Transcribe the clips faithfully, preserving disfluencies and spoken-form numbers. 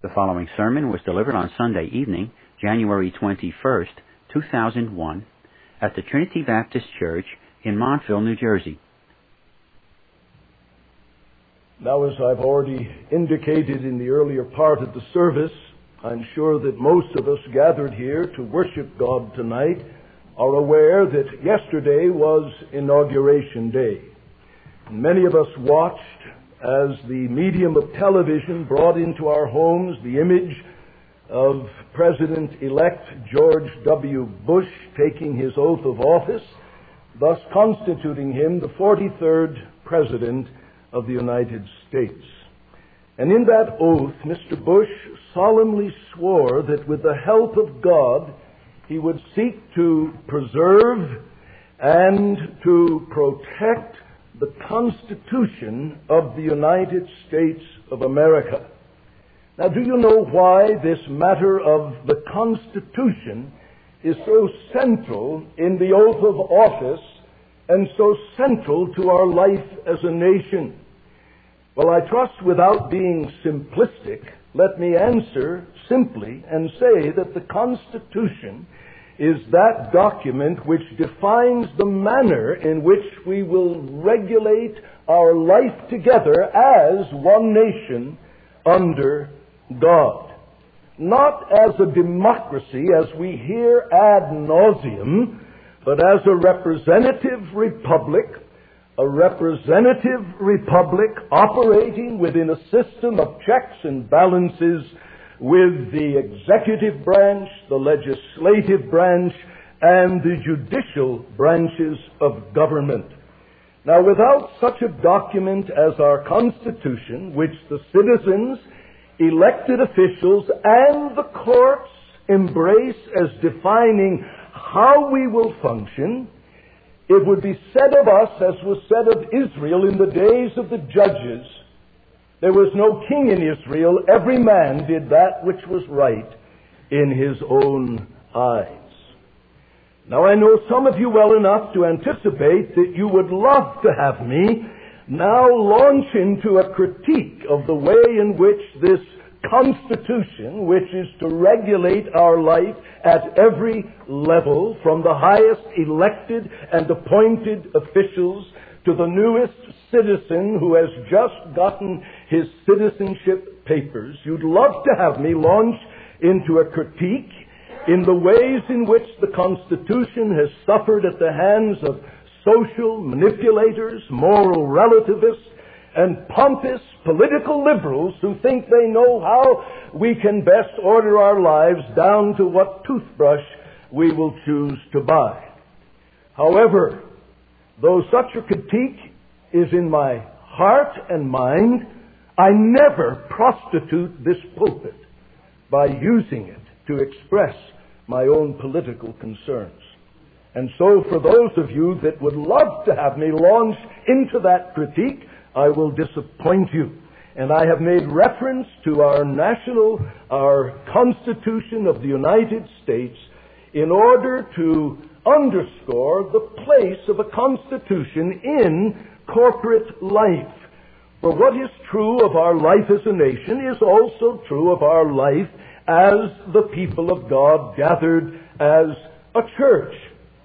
The following sermon was delivered on Sunday evening, January twenty-first, two thousand one, at the Trinity Baptist Church in Montville, New Jersey. Now, as I've already indicated in the earlier part of the service, I'm sure that most of us gathered here to worship God tonight are aware that yesterday was Inauguration Day. And many of us watched as the medium of television brought into our homes the image of President-elect George W. Bush taking his oath of office, thus constituting him the forty-third President of the United States. And in that oath, Mister Bush solemnly swore that with the help of God, he would seek to preserve and to protect the Constitution of the United States of America. Now, do you know why this matter of the Constitution is so central in the oath of office and so central to our life as a nation? Well, I trust without being simplistic, let me answer simply and say that the Constitution is that document which defines the manner in which we will regulate our life together as one nation under God. Not as a democracy, as we hear ad nauseum, but as a representative republic, a representative republic operating within a system of checks and balances with the executive branch, the legislative branch, and the judicial branches of government. Now, without such a document as our Constitution, which the citizens, elected officials, and the courts embrace as defining how we will function, it would be said of us, as was said of Israel in the days of the judges, there was no king in Israel. Every man did that which was right in his own eyes. Now, I know some of you well enough to anticipate that you would love to have me now launch into a critique of the way in which this Constitution, which is to regulate our life at every level, from the highest elected and appointed officials to the newest citizen who has just gotten his citizenship papers. You'd love to have me launch into a critique in the ways in which the Constitution has suffered at the hands of social manipulators, moral relativists, and pompous political liberals who think they know how we can best order our lives down to what toothbrush we will choose to buy. However, though such a critique is in my heart and mind, I never prostitute this pulpit by using it to express my own political concerns. And so for those of you that would love to have me launch into that critique, I will disappoint you. And I have made reference to our national, our Constitution of the United States in order to underscore the place of a Constitution in corporate life. For what is true of our life as a nation is also true of our life as the people of God gathered as a church.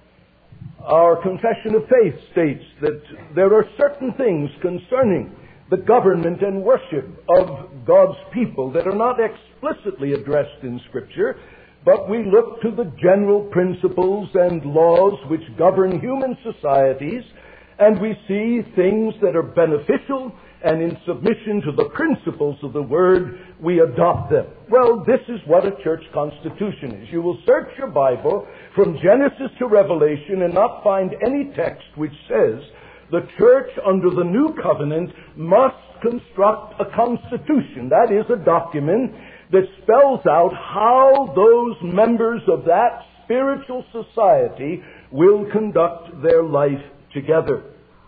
Our confession of faith states that there are certain things concerning the government and worship of God's people that are not explicitly addressed in Scripture, but we look to the general principles and laws which govern human societies, and we see things that are beneficial, and in submission to the principles of the Word, we adopt them. Well, this is what a church constitution is. You will search your Bible from Genesis to Revelation and not find any text which says the church under the new covenant must construct a constitution. That is a document that spells out how those members of that spiritual society will conduct their life together.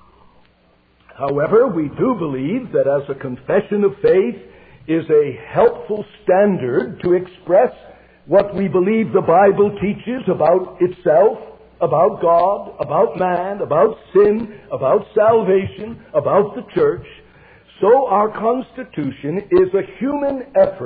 However, we do believe that as a confession of faith is a helpful standard to express what we believe the Bible teaches about itself, about God, about man, about sin, about salvation, about the church. So our Constitution is a human effort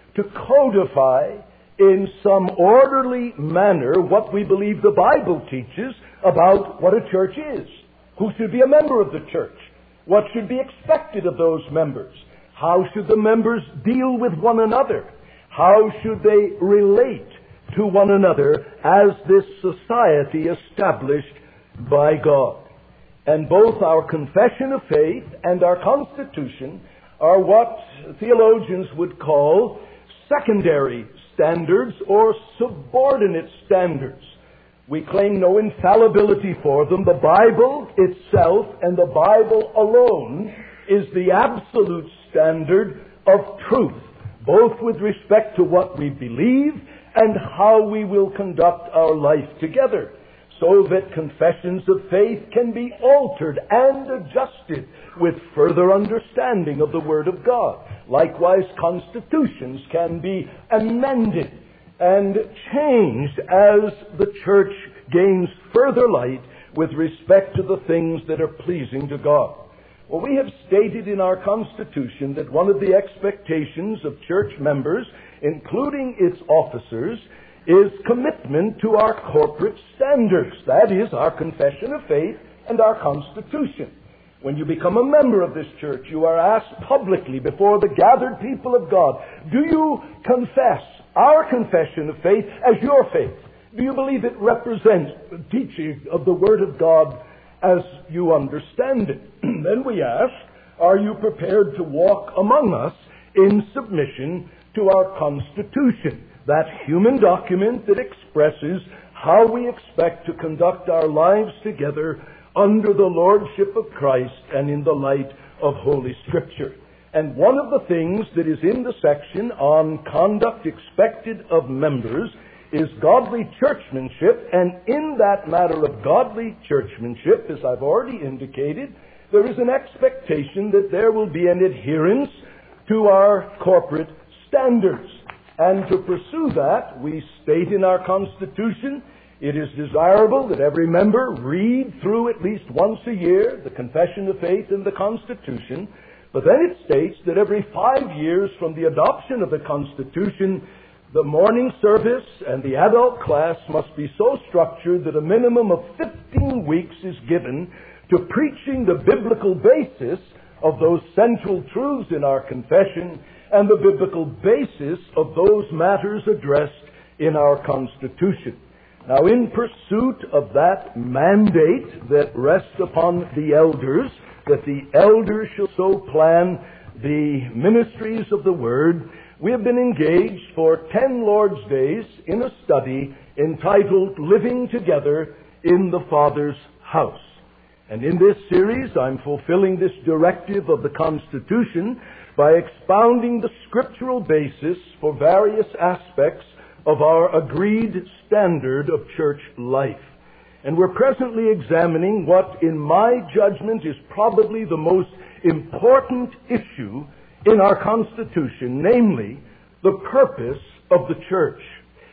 to codify in some orderly manner what we believe the Bible teaches about what a church is. Who should be a member of the church? What should be expected of those members? How should the members deal with one another? How should they relate to one another as this society established by God? And both our confession of faith and our Constitution are what theologians would call secondary standards or subordinate standards. We claim no infallibility for them. The Bible itself and the Bible alone is the absolute standard of truth, both with respect to what we believe and how we will conduct our life together, so that confessions of faith can be altered and adjusted with further understanding of the Word of God. Likewise, constitutions can be amended and changed as the church gains further light with respect to the things that are pleasing to God. Well, we have stated in our Constitution that one of the expectations of church members, including its officers, is commitment to our corporate standards. That is, our confession of faith and our Constitution. When you become a member of this church, you are asked publicly before the gathered people of God, do you confess our confession of faith as your faith? Do you believe it represents the teaching of the Word of God as you understand it? Then we ask, are you prepared to walk among us in submission to our Constitution, that human document that expresses how we expect to conduct our lives together under the lordship of Christ and in the light of Holy Scripture? And one of the things that is in the section on conduct expected of members is godly churchmanship, and in that matter of godly churchmanship, as I've already indicated, there is an expectation that there will be an adherence to our corporate standards. And to pursue that, we state in our Constitution, it is desirable that every member read through at least once a year the Confession of Faith and the Constitution. But then it states that every five years from the adoption of the Constitution, the morning service and the adult class must be so structured that a minimum of fifteen weeks is given to preaching the biblical basis of those central truths in our confession and the biblical basis of those matters addressed in our Constitution. Now, in pursuit of that mandate that rests upon the elders, that the elders shall so plan the ministries of the Word, we have been engaged for ten Lord's Days in a study entitled Living Together in the Father's House. And in this series, I'm fulfilling this directive of the Constitution by expounding the scriptural basis for various aspects of our agreed standard of church life. And we're presently examining what, in my judgment, is probably the most important issue in our Constitution, namely, the purpose of the church.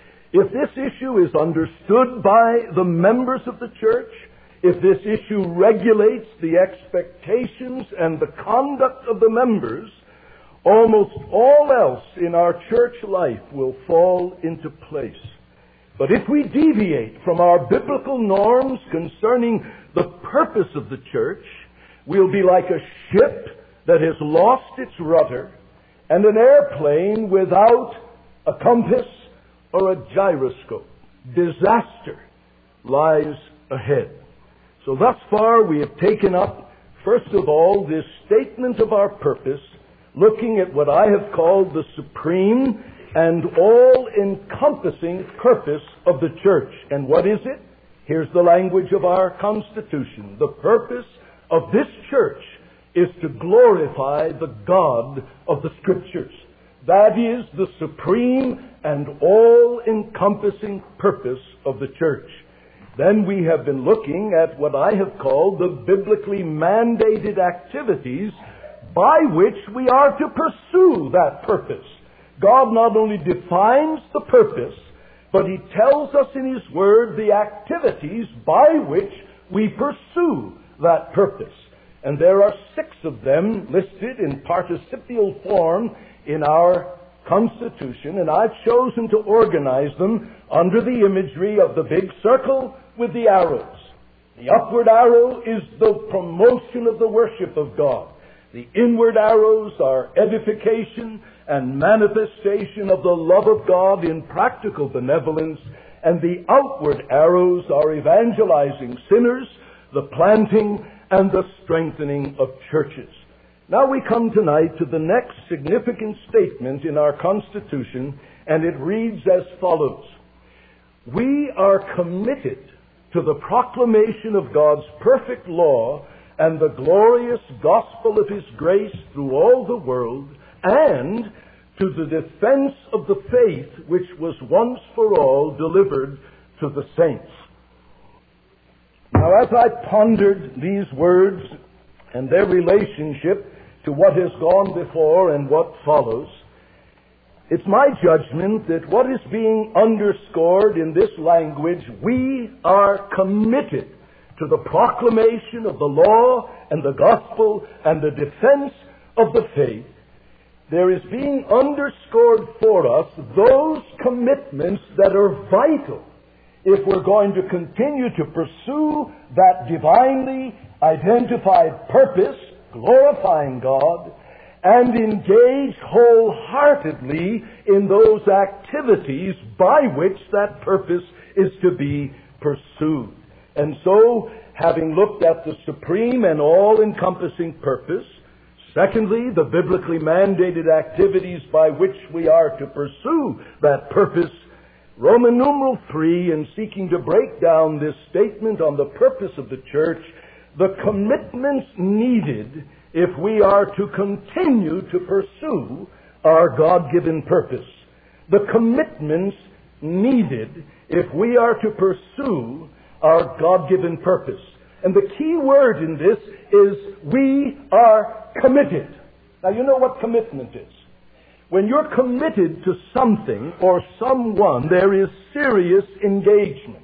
If this issue is understood by the members of the church, if this issue regulates the expectations and the conduct of the members, almost all else in our church life will fall into place. But if we deviate from our biblical norms concerning the purpose of the church, we'll be like a ship that has lost its rudder and an airplane without a compass or a gyroscope. Disaster lies ahead. So thus far we have taken up, first of all, this statement of our purpose, looking at what I have called the supreme and all-encompassing purpose of the church. And what is it? Here's the language of our Constitution. The purpose of this church is to glorify the God of the Scriptures. That is the supreme and all-encompassing purpose of the church. Then we have been looking at what I have called the biblically mandated activities by which we are to pursue that purpose. God not only defines the purpose, but He tells us in His Word the activities by which we pursue that purpose. And there are six of them listed in participial form in our Constitution, and I've chosen to organize them under the imagery of the big circle with the arrows. The upward arrow is the promotion of the worship of God. The inward arrows are edification and manifestation of the love of God in practical benevolence, and the outward arrows are evangelizing sinners, the planting and the strengthening of churches. Now we come tonight to the next significant statement in our Constitution, and it reads as follows. We are committed to the proclamation of God's perfect law and the glorious gospel of His grace through all the world, and to the defense of the faith which was once for all delivered to the saints. Now, as I pondered these words and their relationship to what has gone before and what follows, it's my judgment that what is being underscored in this language, we are committed to the proclamation of the law and the gospel and the defense of the faith. There is being underscored for us those commitments that are vital if we're going to continue to pursue that divinely identified purpose, glorifying God, and engage wholeheartedly in those activities by which that purpose is to be pursued. And so, having looked at the supreme and all-encompassing purpose, secondly, the biblically mandated activities by which we are to pursue that purpose, Roman numeral three, in seeking to break down this statement on the purpose of the church, the commitments needed if we are to continue to pursue our God-given purpose. The commitments needed if we are to pursue our God-given purpose. And the key word in this is we are committed. Now, you know what commitment is. When you're committed to something or someone, there is serious engagement.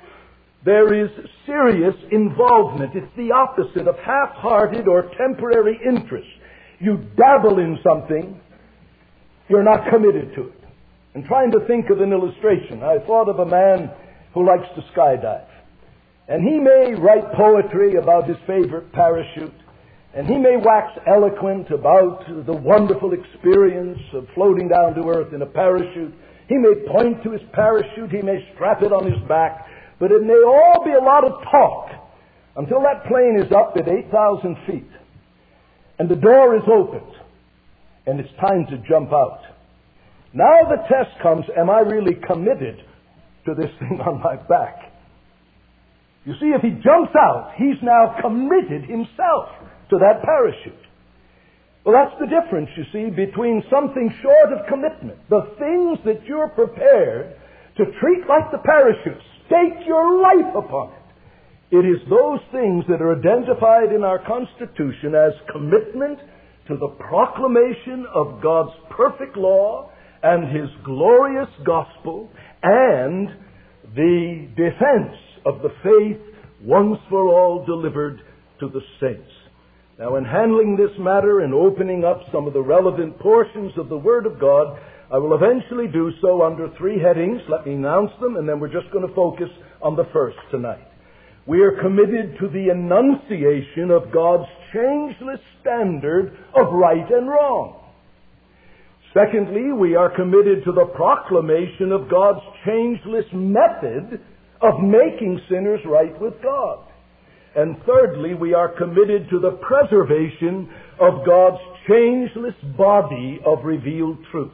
There is serious involvement. It's the opposite of half-hearted or temporary interest. You dabble in something, you're not committed to it. And trying to think of an illustration, I thought of a man who likes to skydive. And he may write poetry about his favorite parachute, and he may wax eloquent about the wonderful experience of floating down to earth in a parachute. He may point to his parachute, he may strap it on his back, but it may all be a lot of talk until that plane is up at eight thousand feet, and the door is opened, and it's time to jump out. Now the test comes, am I really committed to this thing on my back? You see, if he jumps out, he's now committed himself to that parachute. Well, that's the difference, you see, between something short of commitment. The things that you're prepared to treat like the parachute, stake your life upon it. It is those things that are identified in our Constitution as commitment to the proclamation of God's perfect law and His glorious gospel and the defense of the faith once for all delivered to the saints. Now, in handling this matter and opening up some of the relevant portions of the Word of God, I will eventually do so under three headings. Let me announce them, and then we're just going to focus on the first tonight. We are committed to the enunciation of God's changeless standard of right and wrong. Secondly, we are committed to the proclamation of God's changeless method of making sinners right with God. And thirdly, we are committed to the preservation of God's changeless body of revealed truth.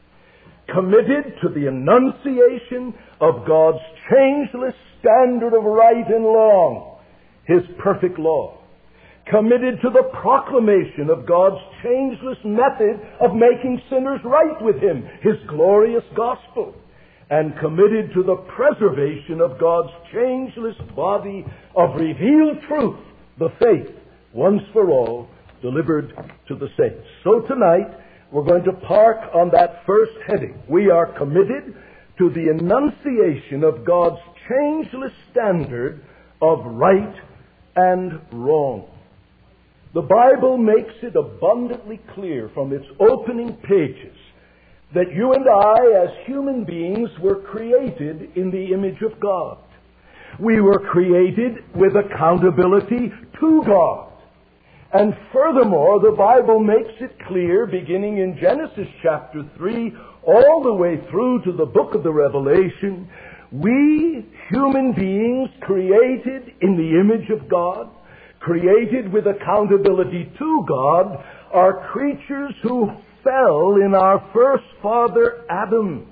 Committed to the enunciation of God's changeless standard of right and wrong, His perfect law. Committed to the proclamation of God's changeless method of making sinners right with Him, His glorious gospel. And committed to the preservation of God's changeless body of revealed truth, the faith, once for all, delivered to the saints. So tonight, we're going to park on that first heading. We are committed to the enunciation of God's changeless standard of right and wrong. The Bible makes it abundantly clear from its opening pages that you and I, as human beings, were created in the image of God. We were created with accountability to God. And furthermore, the Bible makes it clear, beginning in Genesis chapter three, all the way through to the book of the Revelation, we, human beings, created in the image of God, created with accountability to God, are creatures who fell in our first father, Adam.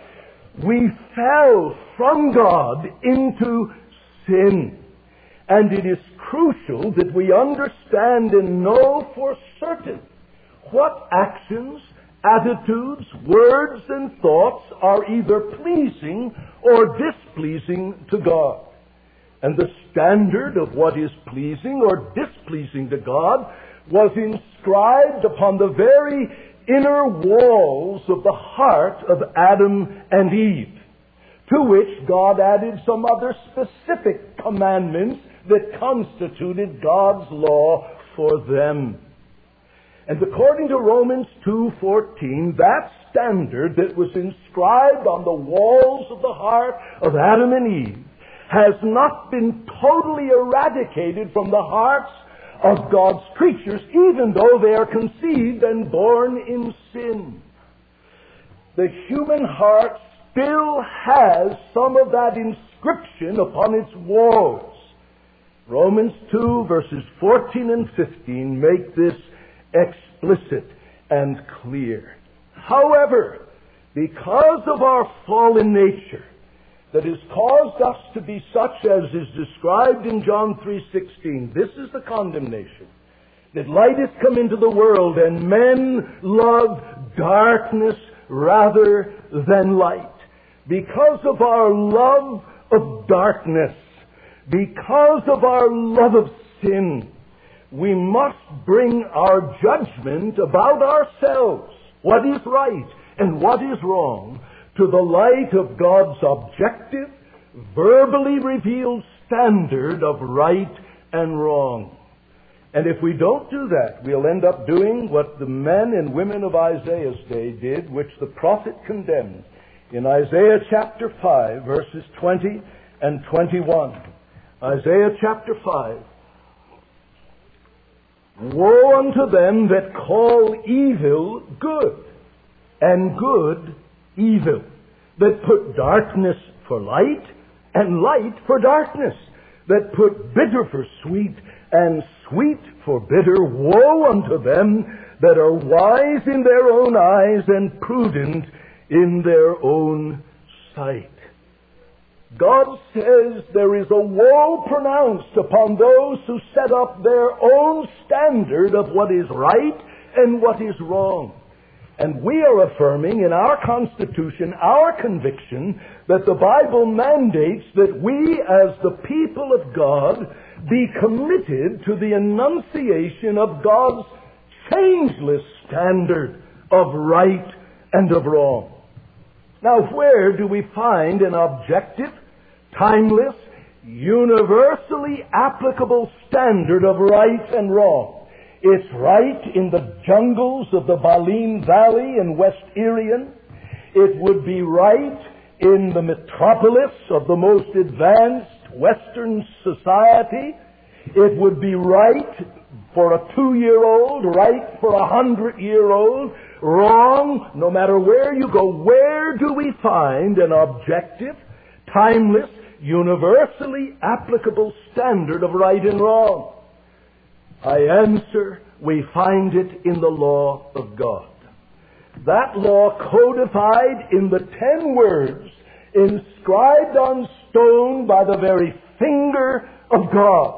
We fell from God into sin. And it is crucial that we understand and know for certain what actions, attitudes, words, and thoughts are either pleasing or displeasing to God. And the standard of what is pleasing or displeasing to God was inscribed upon the very inner walls of the heart of Adam and Eve, to which God added some other specific commandments that constituted God's law for them. And according to Romans two fourteen, that standard that was inscribed on the walls of the heart of Adam and Eve has not been totally eradicated from the hearts of God's creatures, even though they are conceived and born in sin. The human heart still has some of that inscription upon its walls. Romans two verses fourteen and fifteen make this explicit and clear. However, because of our fallen nature that has caused us to be such as is described in John three sixteen, this is the condemnation, that light has come into the world and men love darkness rather than light. Because of our love of darkness, because of our love of sin, we must bring our judgment about ourselves, what is right and what is wrong, to the light of God's objective, verbally revealed standard of right and wrong. And if we don't do that, we'll end up doing what the men and women of Isaiah's day did, which the prophet condemned in Isaiah chapter five, verses twenty and twenty-one. Isaiah chapter five. Woe unto them that call evil good, and good evil, that put darkness for light, and light for darkness, that put bitter for sweet, and sweet for bitter. Woe unto them that are wise in their own eyes, and prudent in their own sight. God says there is a woe pronounced upon those who set up their own standard of what is right and what is wrong. And we are affirming in our Constitution, our conviction, that the Bible mandates that we as the people of God be committed to the enunciation of God's changeless standard of right and of wrong. Now, where do we find an objective, timeless, universally applicable standard of right and wrong? It's right in the jungles of the Baleen Valley in West Irian. It would be right in the metropolis of the most advanced Western society. It would be right for a two-year-old, right for a hundred-year-old, wrong no matter where you go. Where do we find an objective, timeless, universally applicable standard of right and wrong? I answer, we find it in the law of God. That law codified in the ten words inscribed on stone by the very finger of God.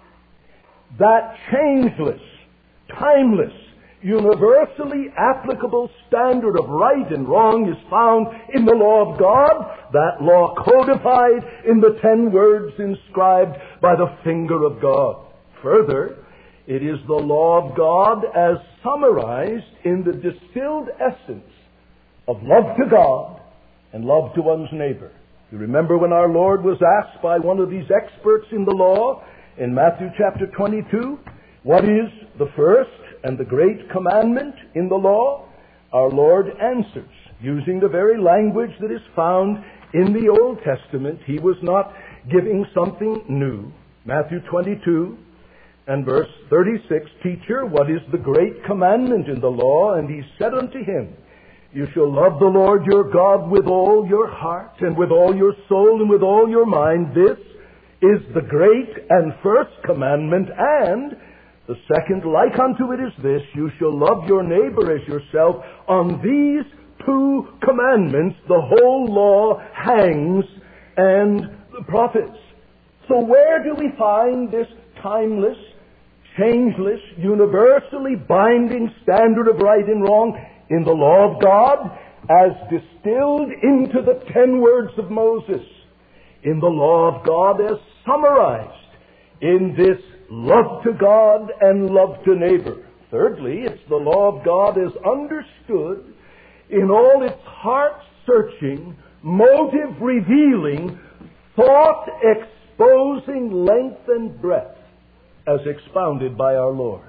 That changeless, timeless, universally applicable standard of right and wrong is found in the law of God. That law codified in the ten words inscribed by the finger of God. Further, it is the law of God as summarized in the distilled essence of love to God and love to one's neighbor. You remember when our Lord was asked by one of these experts in the law in Matthew chapter twenty-two, what is the first and the great commandment in the law? Our Lord answers, using the very language that is found in the Old Testament. He was not giving something new. Matthew twenty-two and verse thirty-six, Teacher, what is the great commandment in the law? And he said unto him, You shall love the Lord your God with all your heart, and with all your soul, and with all your mind. This is the great and first commandment, and the second like unto it is this, You shall love your neighbor as yourself. On these two commandments the whole law hangs, and the prophets. So where do we find this timeless, changeless, universally binding standard of right and wrong? In the law of God, as distilled into the ten words of Moses. In the law of God, as summarized in this love to God and love to neighbor. Thirdly, it's the law of God as understood in all its heart-searching, motive-revealing, thought-exposing length and breadth as expounded by our Lord.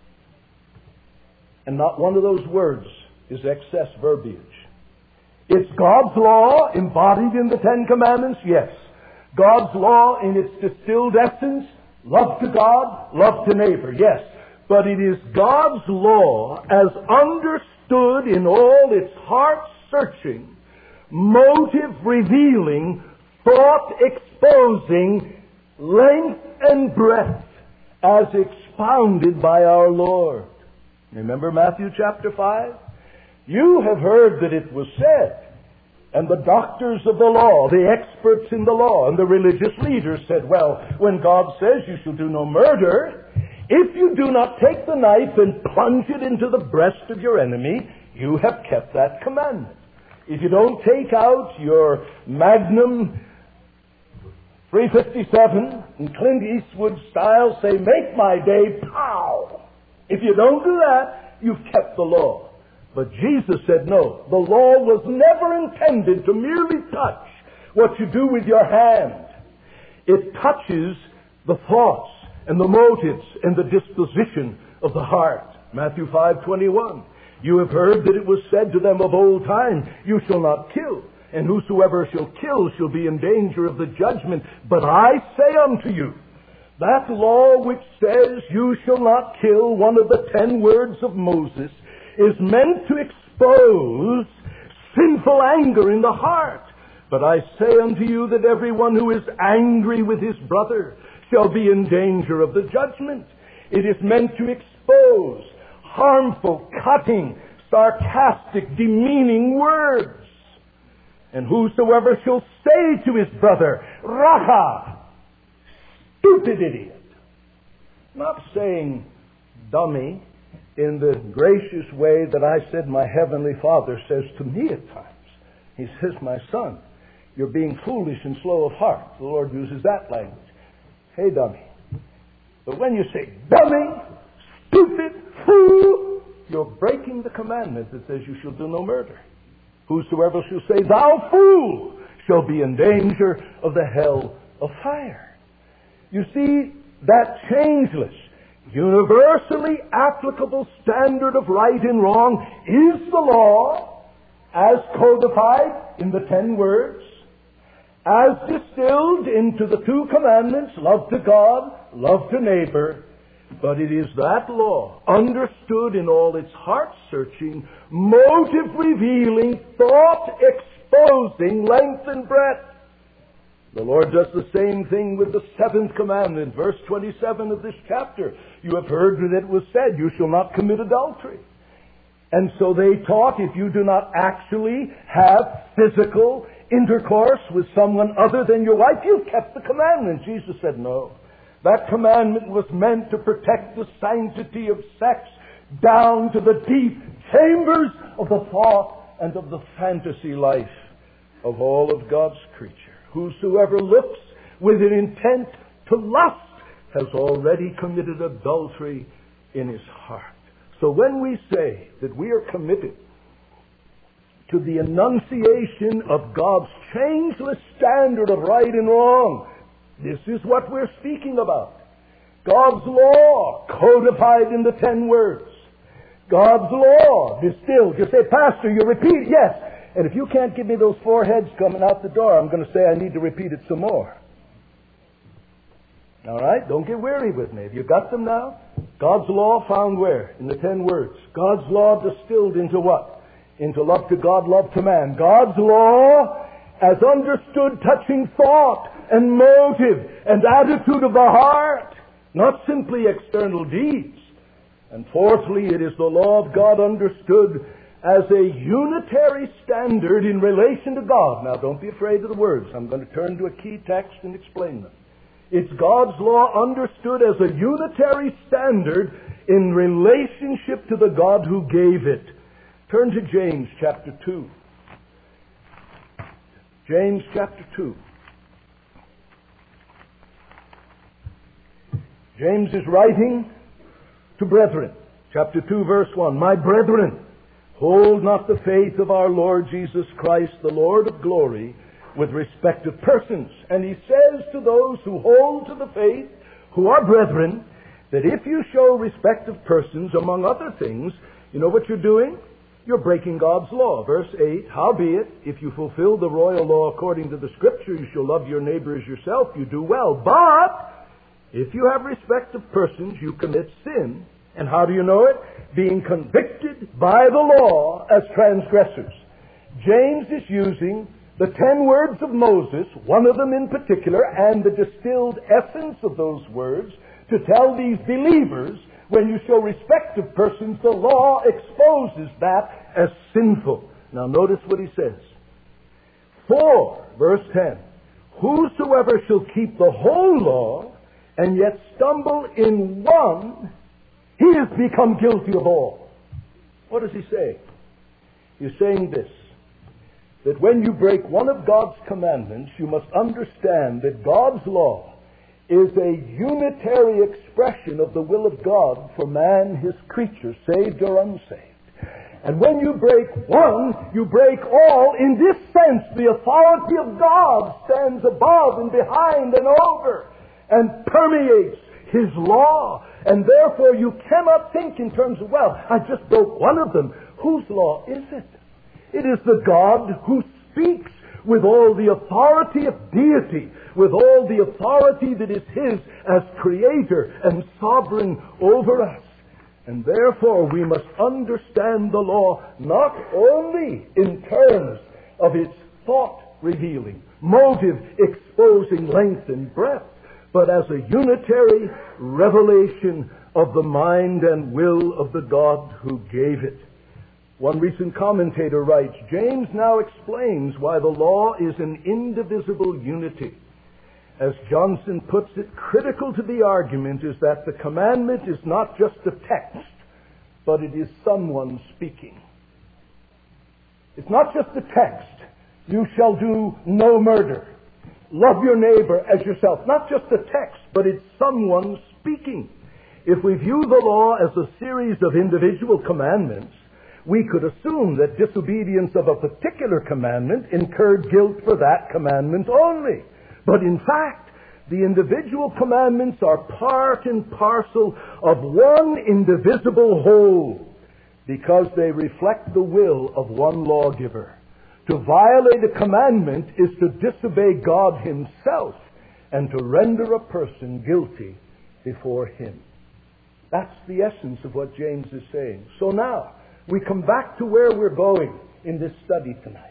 And not one of those words is excess verbiage. It's God's law embodied in the Ten Commandments, yes. God's law in its distilled essence, love to God, love to neighbor, yes. But it is God's law as understood in all its heart-searching, motive-revealing, thought-exposing length and breadth as expounded by our Lord. Remember Matthew chapter five? You have heard that it was said, and the doctors of the law, the experts in the law, and the religious leaders said, well, when God says you shall do no murder, if you do not take the knife and plunge it into the breast of your enemy, you have kept that commandment. If you don't take out your Magnum three fifty-seven in Clint Eastwood style, say, make my day, pow! If you don't do that, you've kept the law. But Jesus said, no, the law was never intended to merely touch what you do with your hand. It touches the thoughts and the motives and the disposition of the heart. Matthew five twenty-one. You have heard that it was said to them of old time, you shall not kill, and whosoever shall kill shall be in danger of the judgment. But I say unto you, that law which says you shall not kill, one of the ten words of Moses, is meant to expose sinful anger in the heart. But I say unto you that everyone who is angry with his brother shall be in danger of the judgment. It is meant to expose harmful, cutting, sarcastic, demeaning words. And whosoever shall say to his brother, Raca, stupid idiot, not saying dummy, in the gracious way that I said my Heavenly Father says to me at times. He says, my son, you're being foolish and slow of heart. The Lord uses that language. Hey, dummy. But when you say dummy, stupid, fool, you're breaking the commandment that says you shall do no murder. Whosoever shall say, thou fool, shall be in danger of the hell of fire. You see, that changeless, universally applicable standard of right and wrong is the law as codified in the ten words, as distilled into the two commandments, love to God, love to neighbor. But it is that law, understood in all its heart-searching, motive-revealing, thought-exposing length and breadth. The Lord does the same thing with the seventh commandment, verse twenty-seven of this chapter. You have heard that it was said, you shall not commit adultery. And so they taught, if you do not actually have physical intercourse with someone other than your wife, you've kept the commandment. Jesus said, no. That commandment was meant to protect the sanctity of sex down to the deep chambers of the thought and of the fantasy life of all of God's creature. Whosoever looks with an intent to lust has already committed adultery in his heart. So when we say that we are committed to the enunciation of God's changeless standard of right and wrong, this is what we're speaking about. God's law codified in the ten words. God's law distilled. You say, Pastor, you repeat. Yes. And if you can't give me those four heads coming out the door, I'm going to say I need to repeat it some more. All right? Don't get weary with me. Have you got them now? God's law found where? In the ten words. God's law distilled into what? Into love to God, love to man. God's law as understood touching thought and motive and attitude of the heart, not simply external deeds. And fourthly, it is the law of God understood as a unitary standard in relation to God. Now, don't be afraid of the words. I'm going to turn to a key text and explain them. It's God's law understood as a unitary standard in relationship to the God who gave it. Turn to James chapter two. James chapter two. James is writing to brethren. Chapter two, verse one. My brethren, hold not the faith of our Lord Jesus Christ, the Lord of glory, with respect of persons. And he says to those who hold to the faith, who are brethren, that if you show respect of persons, among other things, you know what you're doing? You're breaking God's law. Verse eight, howbeit, if you fulfill the royal law according to the Scripture, you shall love your neighbor as yourself, you do well. But if you have respect of persons, you commit sin. And how do you know it? Being convicted by the law as transgressors. James is using the ten words of Moses, one of them in particular, and the distilled essence of those words, to tell these believers, when you show respect of persons, the law exposes that as sinful. Now notice what he says. For, verse ten, whosoever shall keep the whole law, and yet stumble in one, he has become guilty of all. What does he say? He's saying this, that when you break one of God's commandments, you must understand that God's law is a unitary expression of the will of God for man, his creature, saved or unsaved. And when you break one, you break all. In this sense, the authority of God stands above and behind and over and permeates his law. And therefore you cannot think in terms of, well, I just broke one of them. Whose law is it? It is the God who speaks with all the authority of deity, with all the authority that is his as creator and sovereign over us. And therefore we must understand the law not only in terms of its thought revealing, motive exposing length and breadth, but as a unitary revelation of the mind and will of the God who gave it. One recent commentator writes, James now explains why the law is an indivisible unity. As Johnson puts it, critical to the argument is that the commandment is not just a text, but it is someone speaking. It's not just a text. You shall do no murder. Love your neighbor as yourself. Not just a text, but it's someone speaking. If we view the law as a series of individual commandments, we could assume that disobedience of a particular commandment incurred guilt for that commandment only. But in fact, the individual commandments are part and parcel of one indivisible whole, because they reflect the will of one lawgiver. To violate a commandment is to disobey God himself and to render a person guilty before him. That's the essence of what James is saying. So now, we come back to where we're going in this study tonight.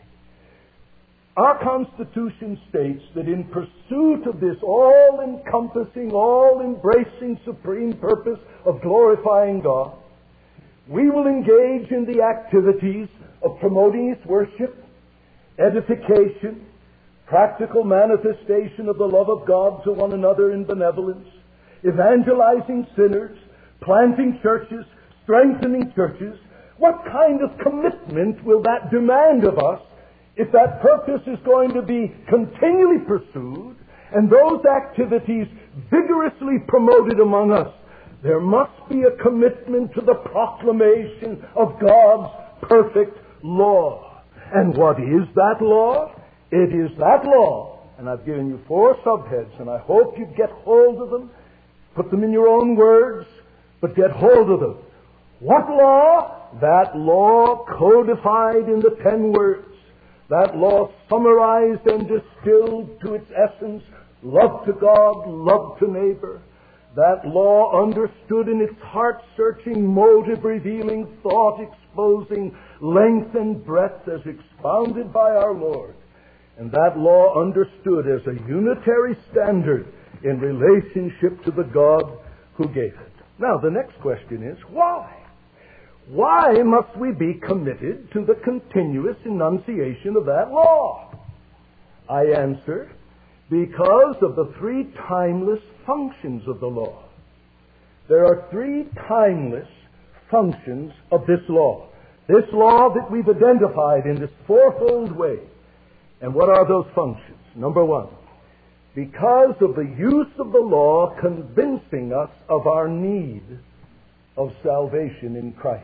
Our Constitution states that in pursuit of this all-encompassing, all-embracing supreme purpose of glorifying God, we will engage in the activities of promoting His worship, edification, practical manifestation of the love of God to one another in benevolence, evangelizing sinners, planting churches, strengthening churches. What kind of commitment will that demand of us if that purpose is going to be continually pursued and those activities vigorously promoted among us? There must be a commitment to the proclamation of God's perfect law. And what is that law? It is that law. And I've given you four subheads, and I hope you get hold of them. Put them in your own words, but get hold of them. What law? That law codified in the ten words. That law summarized and distilled to its essence love to God, love to neighbor. That law understood in its heart-searching, motive-revealing, thought-exposing length and breadth as expounded by our Lord. And that law understood as a unitary standard in relationship to the God who gave it. Now, the next question is, why? Why must we be committed to the continuous enunciation of that law? I answer, because of the three timeless functions of the law. There are three timeless functions of this law. This law that we've identified in this fourfold way. And what are those functions? Number one, because of the use of the law convincing us of our need of salvation in Christ.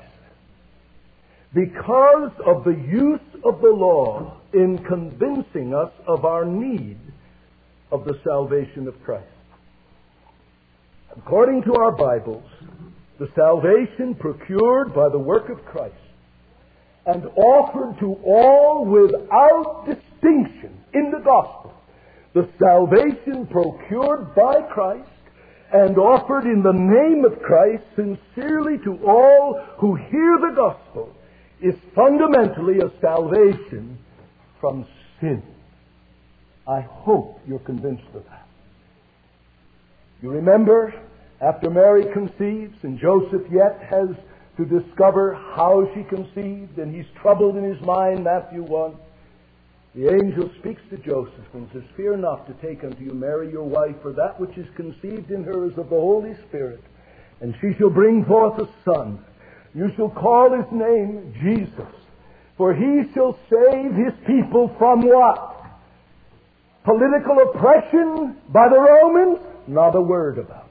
Because of the use of the law in convincing us of our need of the salvation of Christ. According to our Bibles, the salvation procured by the work of Christ and offered to all without distinction in the gospel, the salvation procured by Christ and offered in the name of Christ sincerely to all who hear the gospel, is fundamentally a salvation from sin. I hope you're convinced of that. You remember, after Mary conceives and Joseph yet has to discover how she conceived, and he's troubled in his mind, Matthew one, the angel speaks to Joseph and says, "Fear not to take unto you Mary your wife, for that which is conceived in her is of the Holy Spirit, and she shall bring forth a son. You shall call his name Jesus, for he shall save his people from" what? Political oppression by the Romans? Not a word about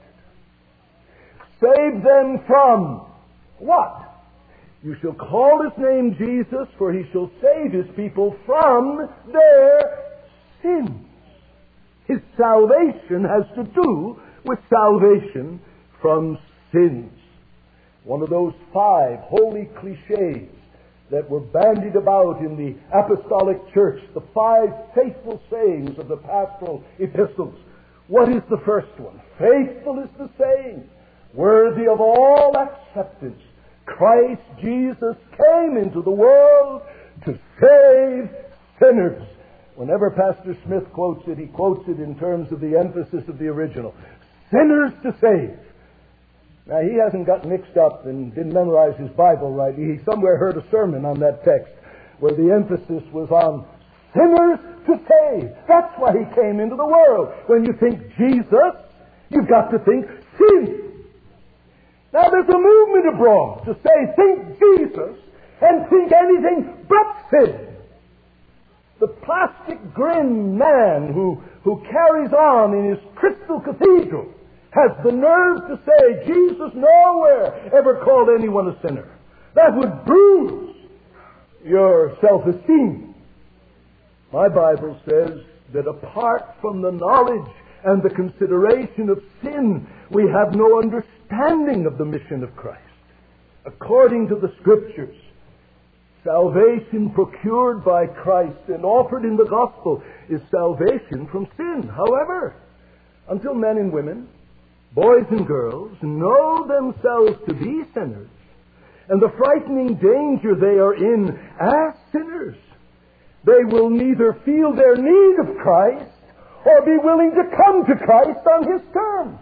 it. Save them from what? You shall call his name Jesus, for he shall save his people from their sins. His salvation has to do with salvation from sins. One of those five holy cliches that were bandied about in the apostolic church, the five faithful sayings of the pastoral epistles. What is the first one? Faithful is the saying, worthy of all acceptance. Christ Jesus came into the world to save sinners. Whenever Pastor Smith quotes it, he quotes it in terms of the emphasis of the original. Sinners to save. Now, he hasn't got mixed up and didn't memorize his Bible right. He somewhere heard a sermon on that text where the emphasis was on sinners to save. That's why he came into the world. When you think Jesus, you've got to think sin. Now, there's a movement abroad to say, think Jesus and think anything but sin. The plastic grin man who, who carries on in his crystal cathedral has the nerve to say Jesus nowhere ever called anyone a sinner. That would bruise your self-esteem. My Bible says that apart from the knowledge and the consideration of sin, we have no understanding of the mission of Christ. According to the Scriptures, salvation procured by Christ and offered in the gospel is salvation from sin. However, until men and women, boys and girls, know themselves to be sinners and the frightening danger they are in as sinners, they will neither feel their need of Christ or be willing to come to Christ on His terms.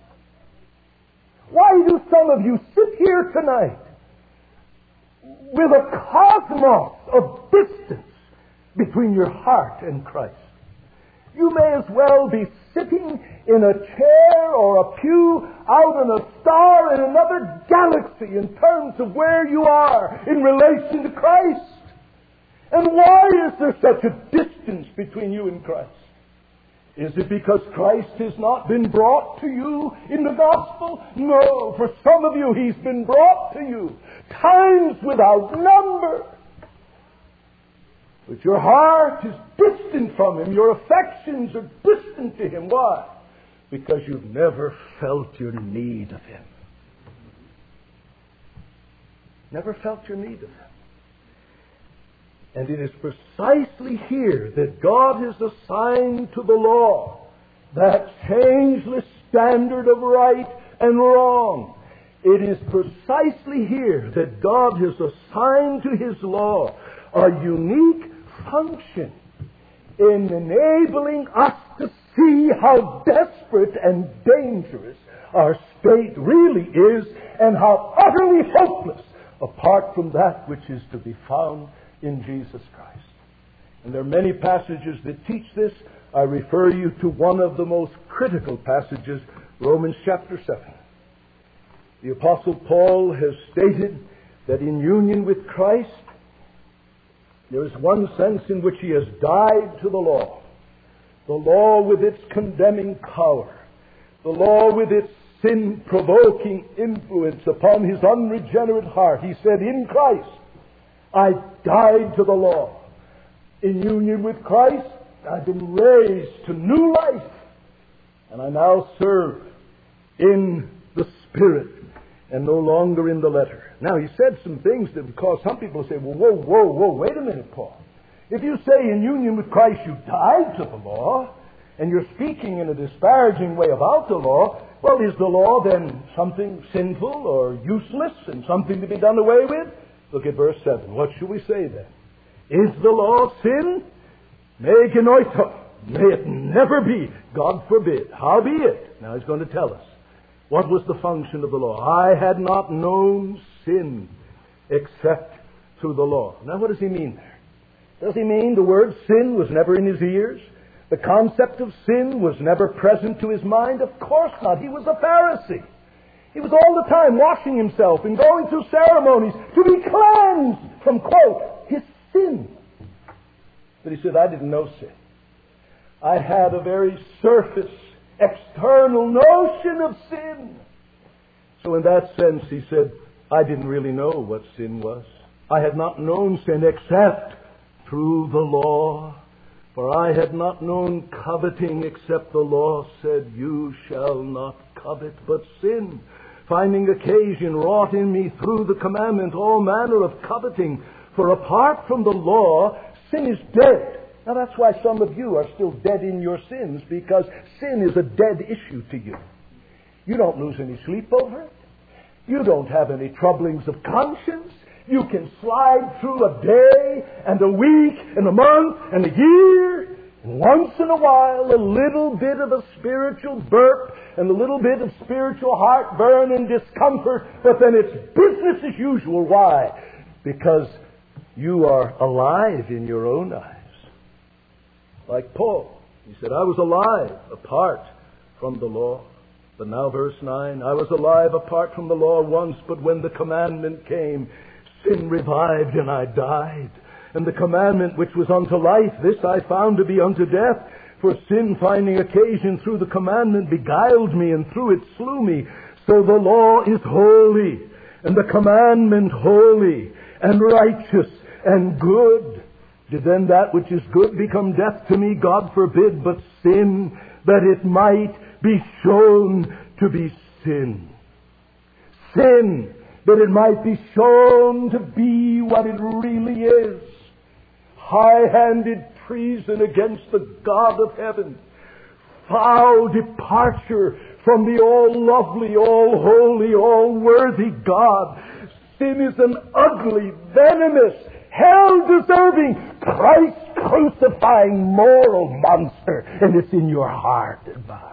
Why do some of you sit here tonight with a cosmos of distance between your heart and Christ? You may as well be sitting in a chair or a pew out on a star in another galaxy in terms of where you are in relation to Christ. And why is there such a distance between you and Christ? Is it because Christ has not been brought to you in the gospel? No, for some of you He's been brought to you times without number. But your heart is distant from Him. Your affections are distant to Him. Why? Because you've never felt your need of Him. Never felt your need of Him. And it is precisely here that God has assigned to the law that changeless standard of right and wrong. It is precisely here that God has assigned to His law a unique function in enabling us to see how desperate and dangerous our state really is and how utterly hopeless apart from that which is to be found in Jesus Christ. And there are many passages that teach this. I refer you to one of the most critical passages, Romans chapter seven. The Apostle Paul has stated that in union with Christ, there is one sense in which he has died to the law. The law with its condemning power. The law with its sin-provoking influence upon his unregenerate heart. He said, in Christ, I died to the law. In union with Christ, I've been raised to new life. And I now serve in the Spirit and no longer in the letter. Now, he said some things that would cause some people to say, well, whoa, whoa, whoa, wait a minute, Paul. If you say in union with Christ you died to the law, and you're speaking in a disparaging way about the law, well, is the law then something sinful or useless and something to be done away with? Look at verse seven. What should we say then? Is the law sin? Me genoito. May it never be. God forbid. Howbeit. Now he's going to tell us. What was the function of the law? I had not known sin except through the law. Now what does he mean there? Does he mean the word sin was never in his ears? The concept of sin was never present to his mind? Of course not. He was a Pharisee. He was all the time washing himself and going through ceremonies to be cleansed from, quote, his sin. But he said, I didn't know sin. I had a very surface, external notion of sin. So in that sense, he said, I didn't really know what sin was. I had not known sin except through the law. For I had not known coveting except the law said, you shall not covet, but sin, finding occasion wrought in me through the commandment all manner of coveting. For apart from the law, sin is dead. Now that's why some of you are still dead in your sins, because sin is a dead issue to you. You don't lose any sleep over it. You don't have any troublings of conscience. You can slide through a day and a week and a month and a year. And once in a while, a little bit of a spiritual burp and a little bit of spiritual heartburn and discomfort. But then it's business as usual. Why? Because you are alive in your own eyes. Like Paul. He said, I was alive apart from the law. But now verse nine, I was alive apart from the law once, but when the commandment came, sin revived and I died. And the commandment which was unto life, this I found to be unto death. For sin, finding occasion through the commandment, beguiled me, and through it slew me. So the law is holy, and the commandment holy, and righteous, and good. Did then that which is good become death to me? God forbid, but sin, that it might be shown to be sin. Sin, that it might be shown to be what it really is. High-handed treason against the God of heaven. Foul departure from the all-lovely, all-holy, all-worthy God. Sin is an ugly, venomous, hell-deserving, Christ-crucifying moral monster, and it's in your heart and mind.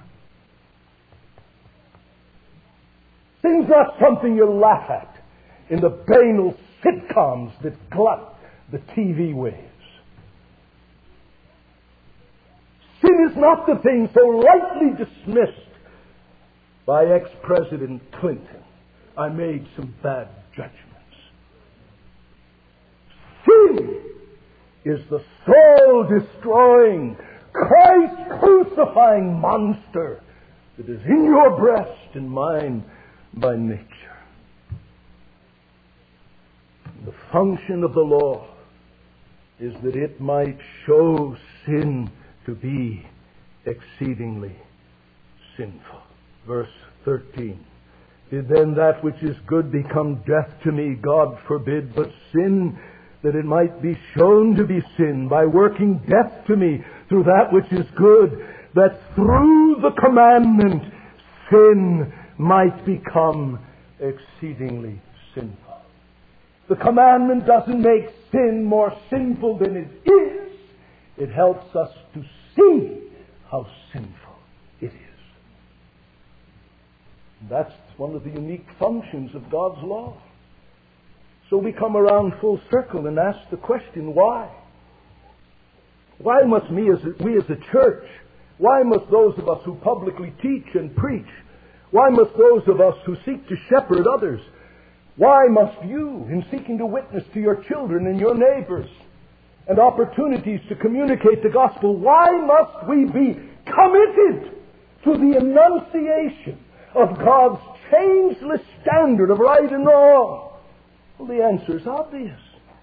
Sin's not something you laugh at in the banal sitcoms that glut the T V waves. Sin is not the thing so lightly dismissed by ex-President Clinton. I made some bad judgments. Sin is the soul-destroying, Christ-crucifying monster that is in your breast and mine by nature. The function of the law is that it might show sin to be exceedingly sinful. Verse thirteen. Did then that which is good become death to me? God forbid, but sin, that it might be shown to be sin by working death to me through that which is good, that through the commandment sin might become exceedingly sinful. The commandment doesn't make sin more sinful than it is. It helps us to see how sinful it is. That's one of the unique functions of God's law. So we come around full circle and ask the question, why? Why must we as a, we as a church, why must those of us who publicly teach and preach, why must those of us who seek to shepherd others, why must you, in seeking to witness to your children and your neighbors, and opportunities to communicate the gospel, why must we be committed to the enunciation of God's changeless standard of right and wrong? Well, the answer is obvious.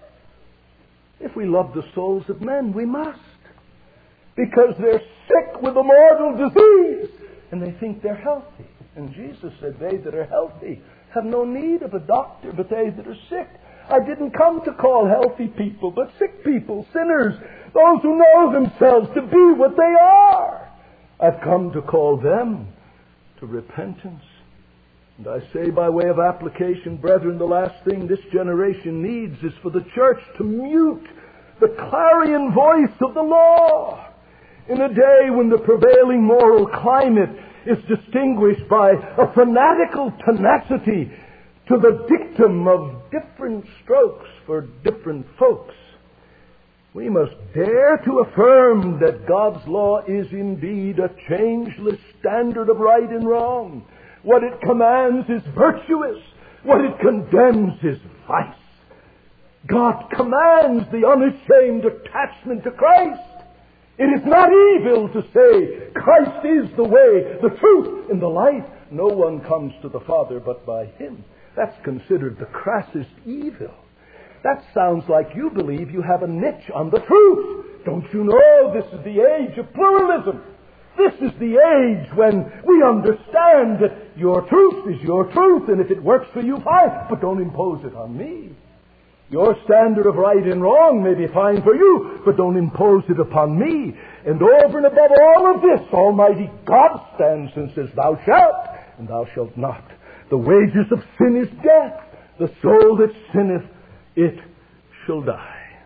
If we love the souls of men, we must. Because they're sick with a mortal disease, and they think they're healthy. And Jesus said, they that are healthy have no need of a doctor, but they that are sick. I didn't come to call healthy people, but sick people, sinners, those who know themselves to be what they are. I've come to call them to repentance. And I say by way of application, brethren, the last thing this generation needs is for the church to mute the clarion voice of the law. In a day when the prevailing moral climate is distinguished by a fanatical tenacity to the dictum of different strokes for different folks, we must dare to affirm that God's law is indeed a changeless standard of right and wrong. What it commands is virtuous. What it condemns is vice. God commands the unashamed attachment to Christ. It is not evil to say, Christ is the way, the truth, and the life. No one comes to the Father but by Him. That's considered the crassest evil. That sounds like you believe you have a niche on the truth. Don't you know this is the age of pluralism? This is the age when we understand that your truth is your truth, and if it works for you, fine, but don't impose it on me. Your standard of right and wrong may be fine for you, but don't impose it upon me. And over and above all of this, Almighty God stands and says, thou shalt, and thou shalt not. The wages of sin is death. The soul that sinneth, it shall die.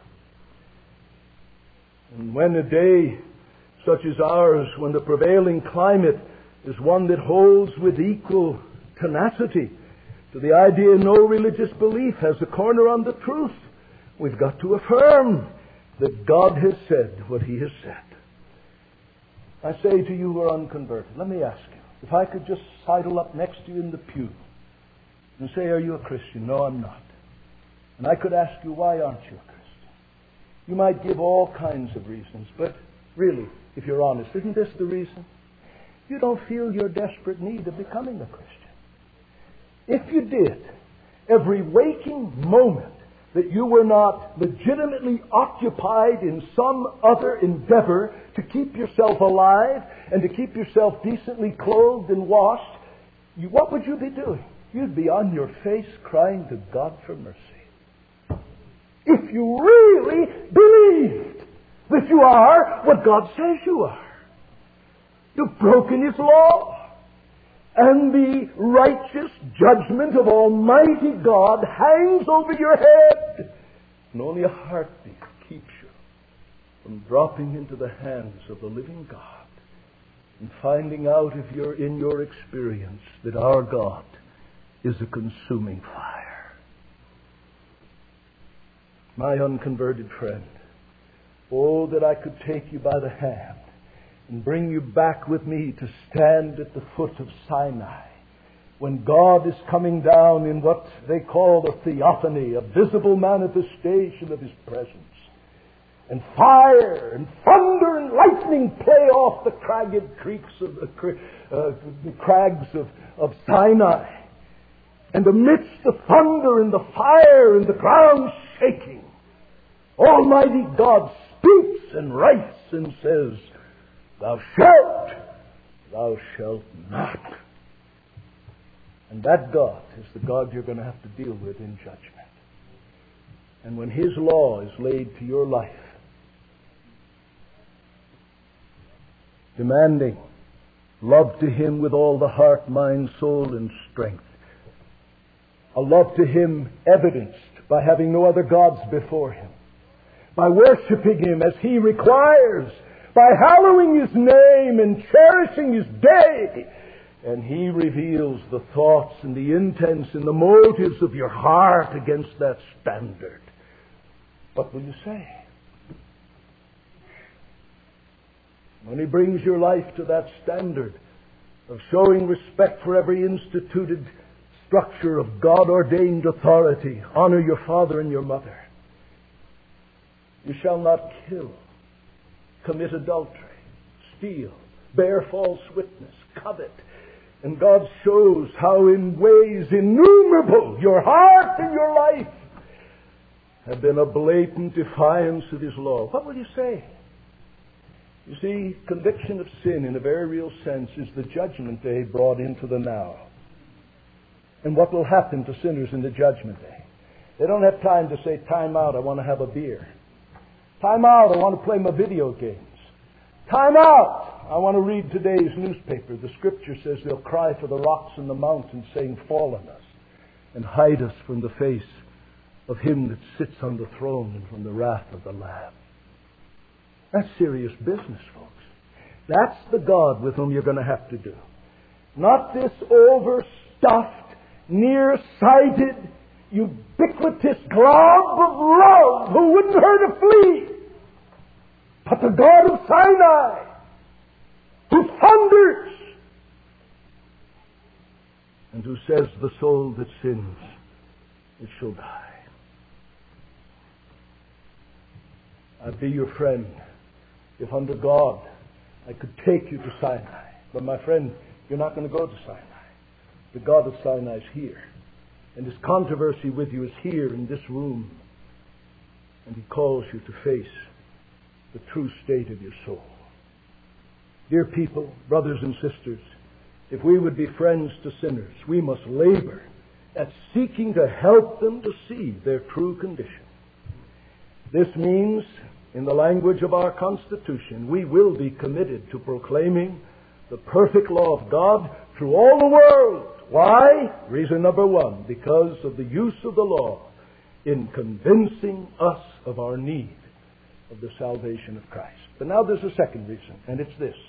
And when a day such as ours, when the prevailing climate is one that holds with equal tenacity to the idea no religious belief has a corner on the truth, we've got to affirm that God has said what He has said. I say to you who are unconverted, let me ask you, if I could just sidle up next to you in the pew and say, are you a Christian? No, I'm not. And I could ask you, why aren't you a Christian? You might give all kinds of reasons, but really, if you're honest, isn't this the reason? You don't feel your desperate need of becoming a Christian. If you did, every waking moment that you were not legitimately occupied in some other endeavor to keep yourself alive and to keep yourself decently clothed and washed, you, what would you be doing? You'd be on your face crying to God for mercy. If you really believed that you are what God says you are. You've broken His law. And the righteous judgment of Almighty God hangs over your head. And only a heartbeat keeps you from dropping into the hands of the living God and finding out, if you're in your experience, that our God is a consuming fire. My unconverted friend, oh, that I could take you by the hand and bring you back with me to stand at the foot of Sinai, when God is coming down in what they call a theophany, a visible manifestation of His presence. And fire and thunder and lightning play off the cragged creeks of the, uh, the crags of, of Sinai. And amidst the thunder and the fire and the ground shaking, Almighty God speaks and writes and says, thou shalt, thou shalt not. And that God is the God you're going to have to deal with in judgment. And when His law is laid to your life, demanding love to Him with all the heart, mind, soul, and strength. A love to Him evidenced by having no other gods before Him, by worshiping Him as He requires, by hallowing His name and cherishing His day. And He reveals the thoughts and the intents and the motives of your heart against that standard. What will you say? When He brings your life to that standard of showing respect for every instituted structure of God-ordained authority, honor your father and your mother. You shall not kill, commit adultery, steal, bear false witness, covet. And God shows how in ways innumerable your heart and your life have been a blatant defiance of His law. What will you say? You see, conviction of sin in a very real sense is the judgment day brought into the now. And what will happen to sinners in the judgment day? They don't have time to say, time out, I want to have a beer. Time out, I want to play my video games. Time out, I want to read today's newspaper. The Scripture says they'll cry for the rocks and the mountains, saying, fall on us and hide us from the face of Him that sits on the throne and from the wrath of the Lamb. That's serious business, folks. That's the God with whom you're going to have to do. Not this overstuffed, nearsighted, ubiquitous glob of love who wouldn't hurt a flea, but the God of Sinai, who thunders and who says, the soul that sins, it shall die. I'd be your friend if under God I could take you to Sinai. But my friend, you're not going to go to Sinai. The God of Sinai is here. And His controversy with you is here in this room. And He calls you to face the true state of your soul. Dear people, brothers and sisters, if we would be friends to sinners, we must labor at seeking to help them to see their true condition. This means, in the language of our Constitution, we will be committed to proclaiming the perfect law of God through all the world. Why? Reason number one, because of the use of the law in convincing us of our need of the salvation of Christ. But now there's a second reason, and it's this.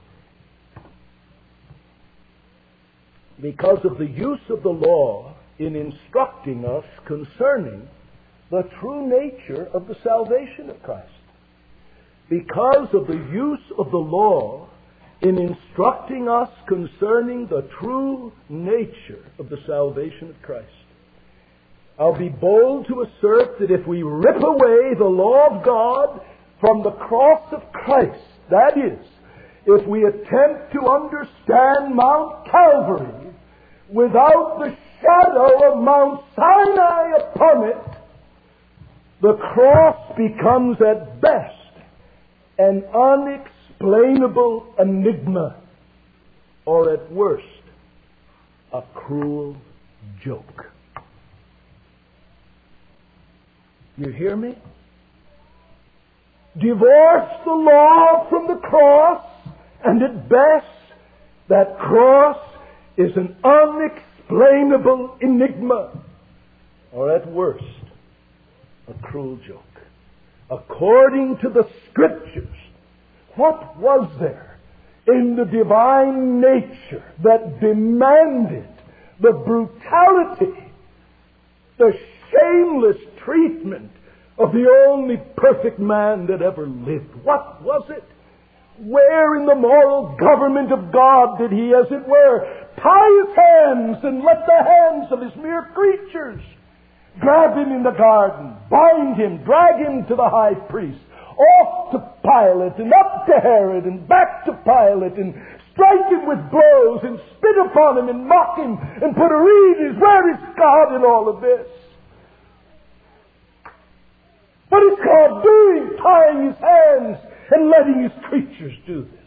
Because of the use of the law in instructing us concerning the true nature of the salvation of Christ. Because of the use of the law in instructing us concerning the true nature of the salvation of Christ. I'll be bold to assert that if we rip away the law of God from the cross of Christ, that is, if we attempt to understand Mount Calvary without the shadow of Mount Sinai upon it, the cross becomes at best an unexplainable enigma, or at worst, a cruel joke. You hear me? Divorce the law from the cross, and at best, that cross is an unexplainable enigma, or at worst, a cruel joke. According to the Scriptures, what was there in the divine nature that demanded the brutality, the shameless treatment of the only perfect man that ever lived? What was it? Where in the moral government of God did He, as it were, tie His hands and let the hands of His mere creatures grab Him in the garden, bind Him, drag Him to the high priest, off to Pilate, and up to Herod, and back to Pilate, and strike Him with blows, and spit upon Him, and mock Him, and put a reed? Where is God in all of this? What is God doing, tying His hands and letting His creatures do this?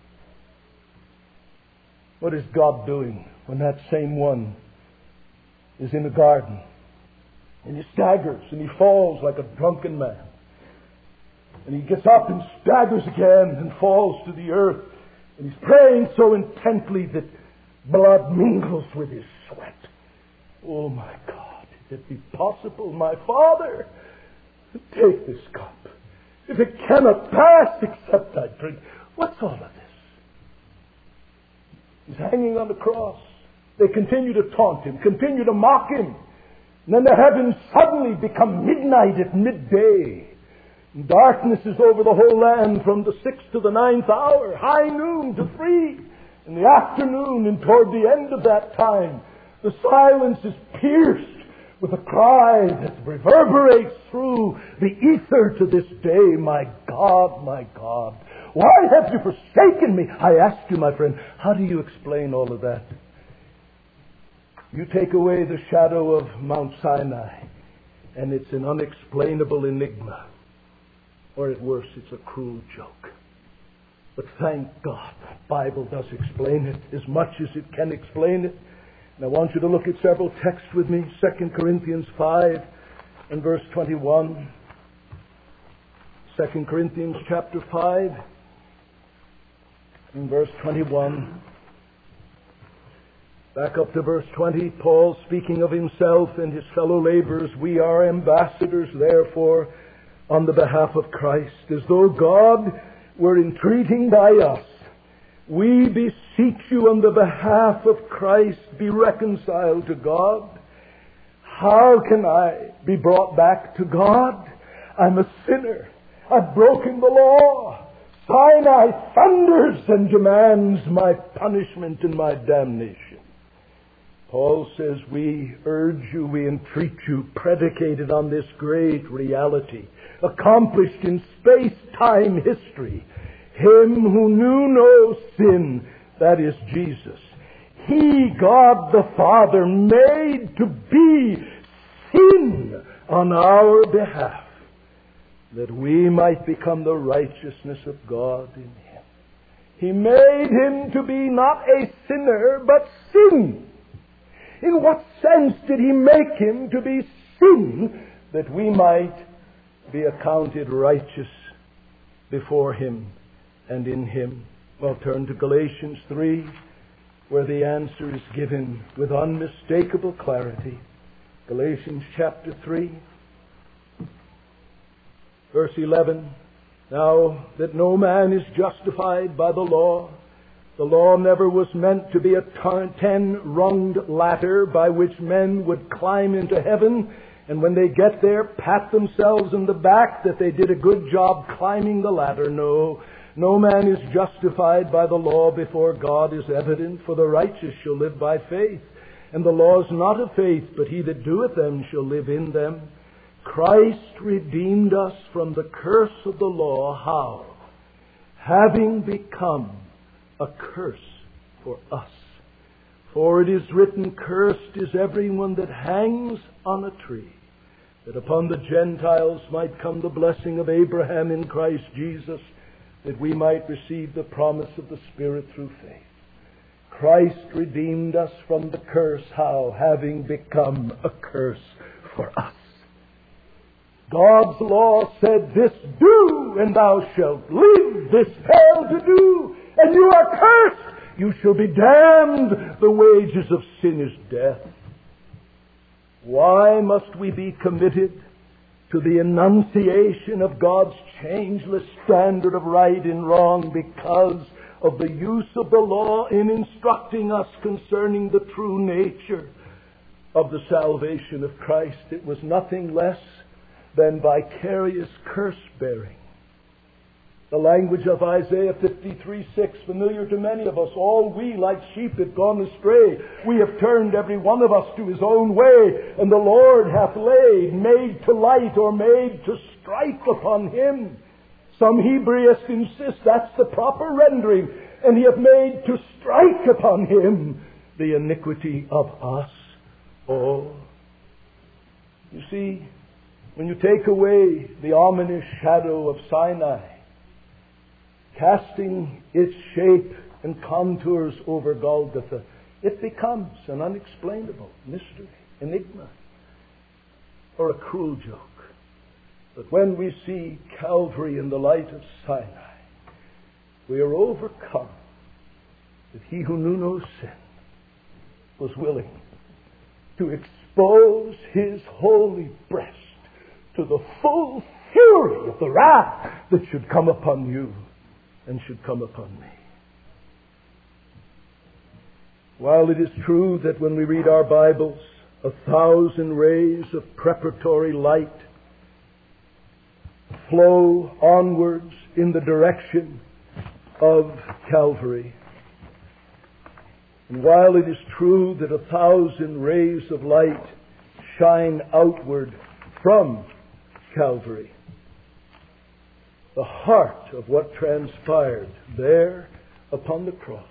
What is God doing when that same one is in the garden And he staggers and he falls like a drunken man. And he gets up and staggers again and falls to the earth. And he's praying so intently that blood mingles with his sweat. Oh my God, if it be possible, my Father, take this cup. If it cannot pass except I drink. What's all of this? He's hanging on the cross. They continue to taunt him, continue to mock him. And then the heavens suddenly become midnight at midday. And darkness is over the whole land from the sixth to the ninth hour, high noon to three. In the afternoon and toward the end of that time, the silence is pierced with a cry that reverberates through the ether to this day. My God, my God, why have you forsaken me? I ask you, my friend, how do you explain all of that? You take away the shadow of Mount Sinai, and it's an unexplainable enigma. Or at worst, it's a cruel joke. But thank God, the Bible does explain it as much as it can explain it. And I want you to look at several texts with me. Second Corinthians five and verse twenty-one. Second Corinthians chapter five and verse twenty-one. Back up to verse twenty. Paul, speaking of himself and his fellow laborers, we are ambassadors, therefore, on the behalf of Christ, as though God were entreating by us. We beseech you on the behalf of Christ, be reconciled to God. How can I be brought back to God? I'm a sinner. I've broken the law. Sinai thunders and demands my punishment and my damnation. Paul says, we urge you, we entreat you, predicated on this great reality, accomplished in space-time history. Him who knew no sin, that is Jesus. He, God the Father, made to be sin on our behalf, that we might become the righteousness of God in Him. He made Him to be not a sinner, but sin. In what sense did He make Him to be sin, that we might be accounted righteous before Him and in Him? Well, turn to Galatians three, where the answer is given with unmistakable clarity. Galatians chapter three, verse eleven. Now that no man is justified by the law, the law never was meant to be a ten-runged ladder by which men would climb into heaven, and when they get there, pat themselves in the back that they did a good job climbing the ladder. No, no man is justified by the law before God is evident, for the righteous shall live by faith. And the law is not of faith, but he that doeth them shall live in them. Christ redeemed us from the curse of the law. How? Having become a curse for us. For it is written, cursed is everyone that hangs on a tree, that upon the Gentiles might come the blessing of Abraham in Christ Jesus, that we might receive the promise of the Spirit through faith. Christ redeemed us from the curse. How? Having become a curse for us. God's law said, this do, and thou shalt live. This fail to do, and you are cursed. You shall be damned. The wages of sin is death. Why must we be committed to the enunciation of God's changeless standard of right and wrong? Because of the use of the law in instructing us concerning the true nature of the salvation of Christ. It was nothing less than vicarious curse-bearing. The language of Isaiah fifty-three six, familiar to many of us. All we like sheep have gone astray. We have turned every one of us to his own way, and the Lord hath laid, made to light, or made to strike upon him. Some Hebraists insist that's the proper rendering, and he hath made to strike upon him the iniquity of us all. You see, when you take away the ominous shadow of Sinai, casting its shape and contours over Golgotha, it becomes an unexplainable mystery, enigma. or a cruel joke. But when we see Calvary in the light of Sinai, we are overcome that he who knew no sin was willing to expose his holy breast to the full fury of the wrath that should come upon you and should come upon me. While it is true that when we read our Bibles, a thousand rays of preparatory light flow onwards in the direction of Calvary, and while it is true that a thousand rays of light shine outward from Calvary, the heart of what transpired there upon the cross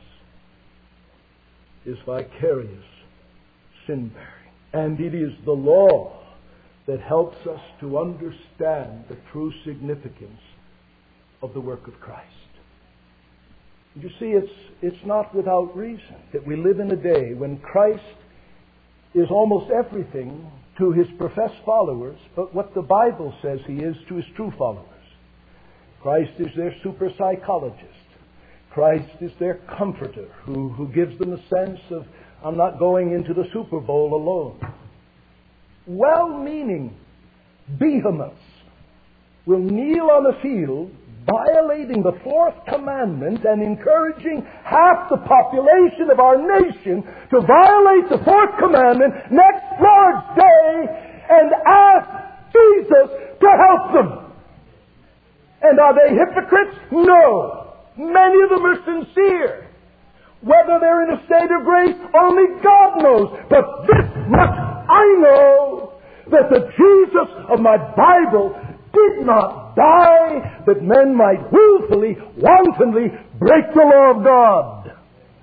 is vicarious sin-bearing. And it is the law that helps us to understand the true significance of the work of Christ. You see, it's, it's not without reason that we live in a day when Christ is almost everything to his professed followers, but what the Bible says he is to his true followers. Christ is their super psychologist. Christ is their comforter who, who gives them a sense of, I'm not going into the Super Bowl alone. Well-meaning behemoths will kneel on the field violating the fourth commandment and encouraging half the population of our nation to violate the fourth commandment next Lord's Day and ask Jesus to help them. And are they hypocrites? No. Many of them are sincere. Whether they're in a state of grace, only God knows. But this much I know, that the Jesus of my Bible did not die that men might willfully, wantonly break the law of God.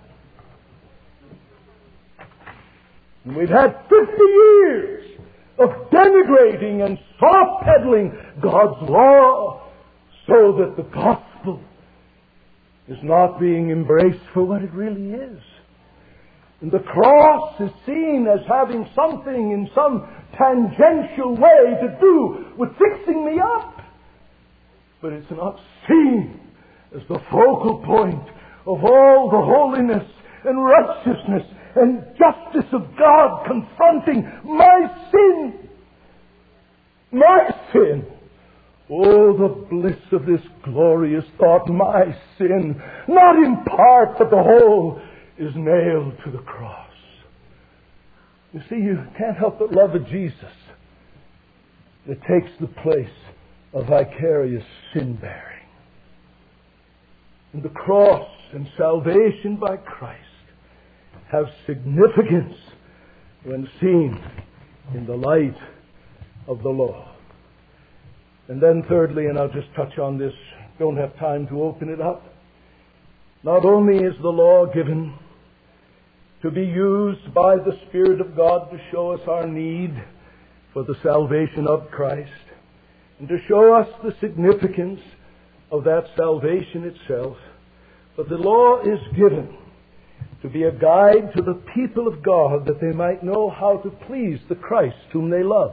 And we've had fifty years of denigrating and soft-peddling God's law so that the gospel is not being embraced for what it really is. And the cross is seen as having something in some tangential way to do with fixing me up. But it's not seen as the focal point of all the holiness and righteousness and justice of God confronting my sin. My sin. Oh, the bliss of this glorious thought. My sin, not in part, but the whole, is nailed to the cross. You see, you can't help but love a Jesus that takes the place of vicarious sin-bearing. And the cross and salvation by Christ have significance when seen in the light of the law. And then thirdly, and I'll just touch on this, don't have time to open it up. Not only is the law given to be used by the Spirit of God to show us our need for the salvation of Christ, and to show us the significance of that salvation itself, but the law is given to be a guide to the people of God that they might know how to please the Christ whom they love.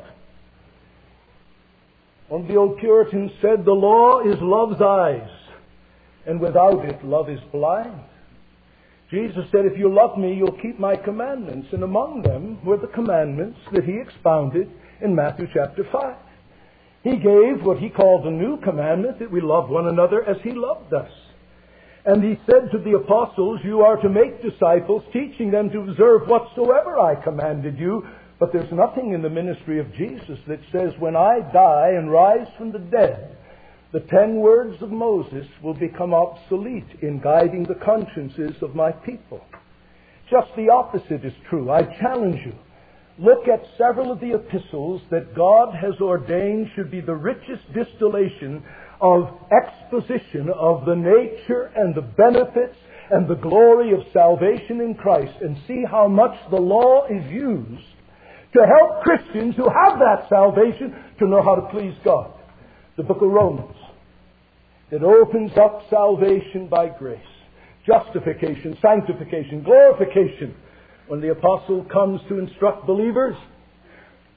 One of the old Puritans said, the law is love's eyes, and without it, love is blind. Jesus said, if you love me, you'll keep my commandments. And among them were the commandments that he expounded in Matthew chapter five. He gave what he called a new commandment, that we love one another as he loved us. And he said to the apostles, you are to make disciples, teaching them to observe whatsoever I commanded you. But there's nothing in the ministry of Jesus that says, when I die and rise from the dead, the ten words of Moses will become obsolete in guiding the consciences of my people. Just the opposite is true. I challenge you. Look at several of the epistles that God has ordained should be the richest distillation of exposition of the nature and the benefits and the glory of salvation in Christ, and see how much the law is used to help Christians who have that salvation to know how to please God. The book of Romans. It opens up salvation by grace, justification, sanctification, glorification. When the apostle comes to instruct believers,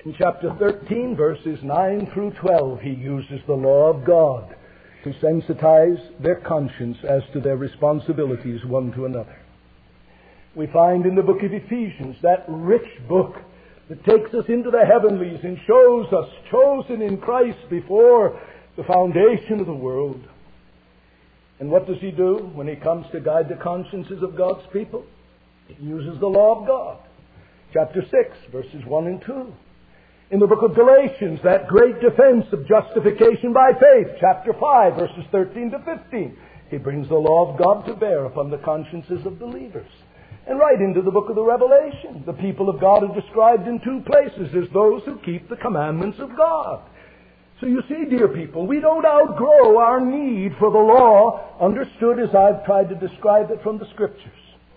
In chapter thirteen, verses nine through twelve, he uses the law of God to sensitize their conscience as to their responsibilities one to another. We find in the book of Ephesians, that rich book that takes us into the heavenlies and shows us chosen in Christ before the foundation of the world. And what does he do when he comes to guide the consciences of God's people? He uses the law of God. Chapter six, verses one and two. In the book of Galatians, that great defense of justification by faith, chapter five, verses thirteen to fifteen. He brings the law of God to bear upon the consciences of believers. And right into the book of the Revelation, the people of God are described in two places as those who keep the commandments of God. So you see, dear people, we don't outgrow our need for the law, understood as I've tried to describe it from the Scriptures.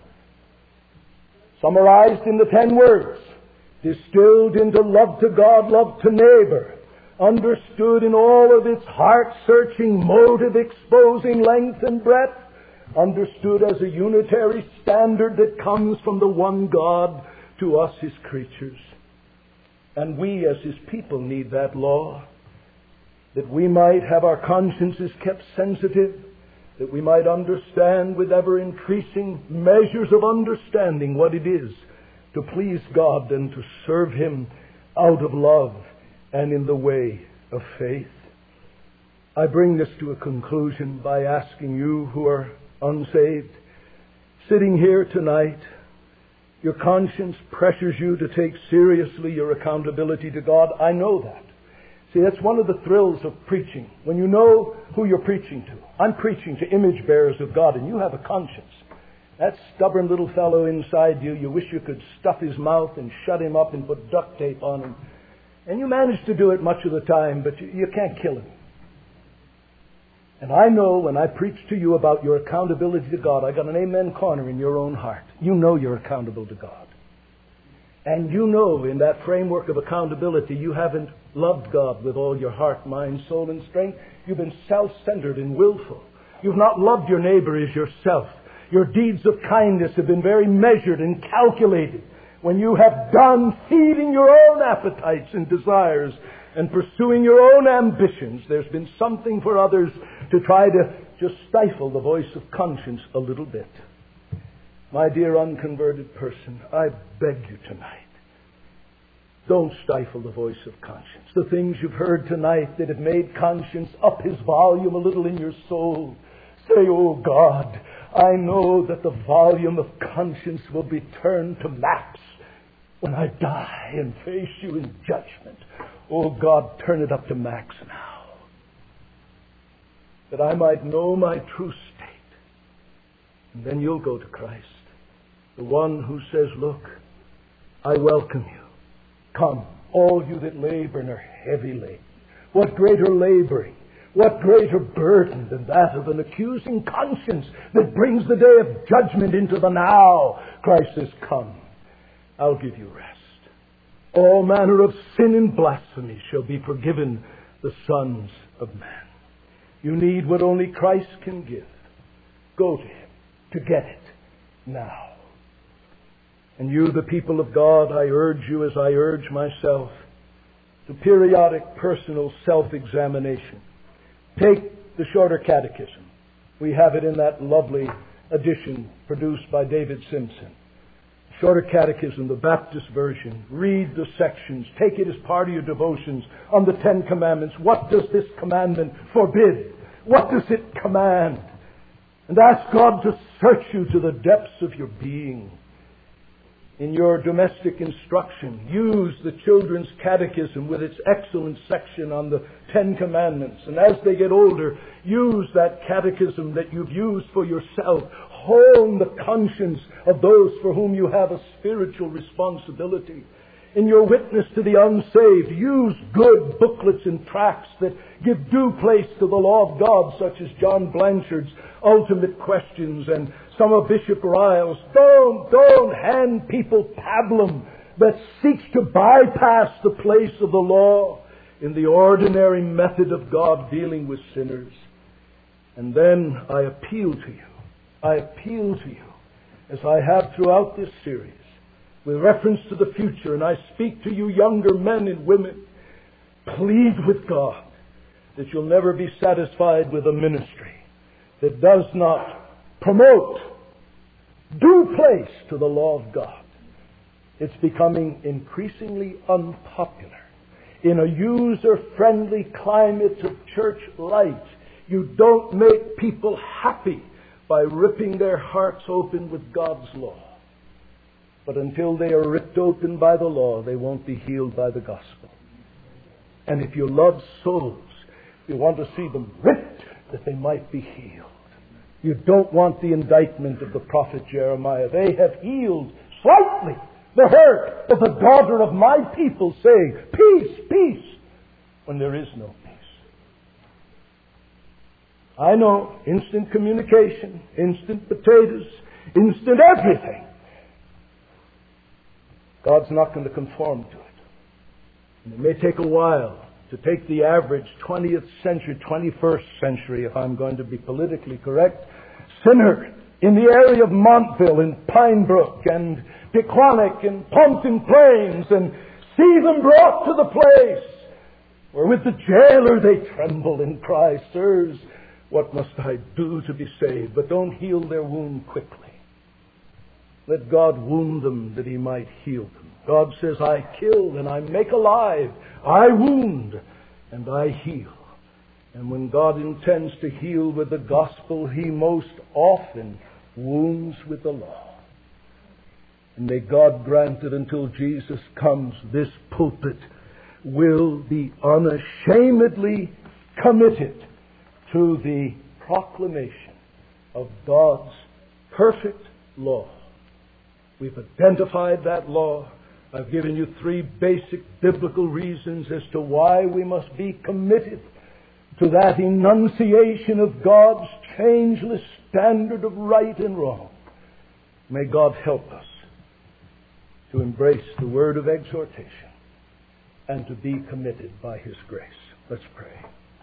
Summarized in the ten words, distilled into love to God, love to neighbor, understood in all of its heart-searching, motive-exposing length and breadth, understood as a unitary standard that comes from the one God to us, His creatures. And we as His people need that law, that we might have our consciences kept sensitive, that we might understand with ever-increasing measures of understanding what it is to please God and to serve Him out of love and in the way of faith. I bring this to a conclusion by asking you who are unsaved, sitting here tonight, your conscience pressures you to take seriously your accountability to God. I know that. See, that's one of the thrills of preaching, when you know who you're preaching to. I'm preaching to image bearers of God, and you have a conscience. That stubborn little fellow inside you, you wish you could stuff his mouth and shut him up and put duct tape on him. And you manage to do it much of the time, but you, you can't kill him. And I know when I preach to you about your accountability to God, I got an amen corner in your own heart. You know you're accountable to God. And you know in that framework of accountability, you haven't loved God with all your heart, mind, soul, and strength. You've been self-centered and willful. You've not loved your neighbor as yourself. Your deeds of kindness have been very measured and calculated. When you have done feeding your own appetites and desires and pursuing your own ambitions, there's been something for others to try to just stifle the voice of conscience a little bit. My dear unconverted person, I beg you tonight, don't stifle the voice of conscience. The things you've heard tonight that have made conscience up his volume a little in your soul, say, oh God, I know that the volume of conscience will be turned to max when I die and face you in judgment. Oh God, turn it up to max now, that I might know my true state. And then you'll go to Christ, the one who says, look, I welcome you. Come, all you that labor and are heavy laden. What greater laboring, what greater burden than that of an accusing conscience that brings the day of judgment into the now? Christ says, come, I'll give you rest. All manner of sin and blasphemy shall be forgiven the sons of man. You need what only Christ can give. Go to Him to get it now. And you, the people of God, I urge you as I urge myself to periodic personal self-examination. Take the Shorter Catechism. We have it in that lovely edition produced by David Simpson. Shorter Catechism, the Baptist version. Read the sections. Take it as part of your devotions on the Ten Commandments. What does this commandment forbid? What does it command? And ask God to search you to the depths of your being. In your domestic instruction, use the Children's Catechism with its excellent section on the Ten Commandments. And as they get older, use that catechism that you've used for yourself. Hone the conscience of those for whom you have a spiritual responsibility. In your witness to the unsaved, use good booklets and tracts that give due place to the law of God, such as John Blanchard's Ultimate Questions and some of Bishop Ryle's. Don't, don't hand people pablum that seeks to bypass the place of the law in the ordinary method of God dealing with sinners. And then I appeal to you, I appeal to you, as I have throughout this series, with reference to the future, and I speak to you younger men and women, plead with God that you'll never be satisfied with a ministry that does not promote due place to the law of God. It's becoming increasingly unpopular. In a user-friendly climate of church life, you don't make people happy by ripping their hearts open with God's law. But until they are ripped open by the law, they won't be healed by the gospel. And if you love souls, you want to see them ripped that they might be healed. You don't want the indictment of the prophet Jeremiah. They have healed slightly the hurt of the daughter of my people, saying, peace, peace, when there is no peace. I know, instant communication, instant potatoes, instant everything. God's not going to conform to it. And it may take a while to take the average twentieth century, twenty-first century, if I'm going to be politically correct, sinner in the area of Montville and Pinebrook and Pequannock and Pompton Plains, and see them brought to the place where with the jailer they tremble and cry, sirs, what must I do to be saved? But don't heal their wound quickly. Let God wound them that He might heal them. God says, I kill and I make alive. I wound and I heal. And when God intends to heal with the gospel, He most often wounds with the law. And may God grant that until Jesus comes, this pulpit will be unashamedly committed to the proclamation of God's perfect law. We've identified that law. I've given you three basic biblical reasons as to why we must be committed to that enunciation of God's changeless standard of right and wrong. May God help us to embrace the word of exhortation and to be committed by His grace. Let's pray.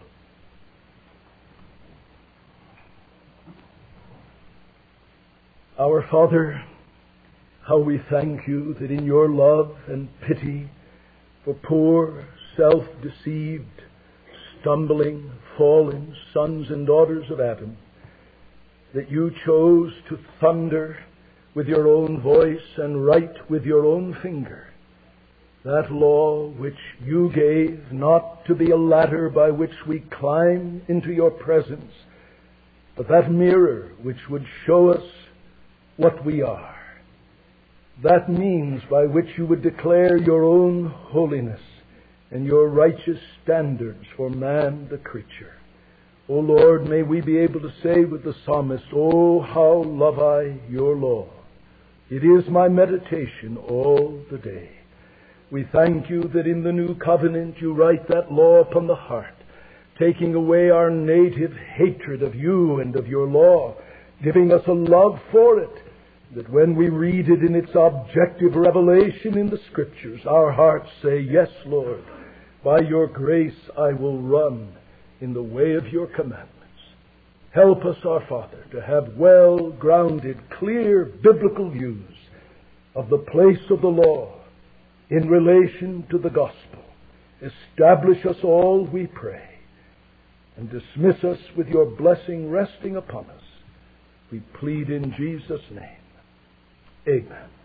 Our Father, how we thank You that in Your love and pity for poor, self-deceived, stumbling, fallen sons and daughters of Adam, that You chose to thunder with Your own voice and write with Your own finger that law which You gave not to be a ladder by which we climb into Your presence, but that mirror which would show us what we are. That means by which You would declare Your own holiness and Your righteous standards for man the creature. O Lord, may we be able to say with the psalmist, oh, how love I Your law. It is my meditation all the day. We thank You that in the new covenant You write that law upon the heart, taking away our native hatred of You and of Your law, giving us a love for it, that when we read it in its objective revelation in the Scriptures, our hearts say, yes, Lord, by Your grace I will run in the way of Your commandments. Help us, our Father, to have well-grounded, clear biblical views of the place of the law in relation to the gospel. Establish us all, we pray, and dismiss us with Your blessing resting upon us. We plead in Jesus' name. Amen.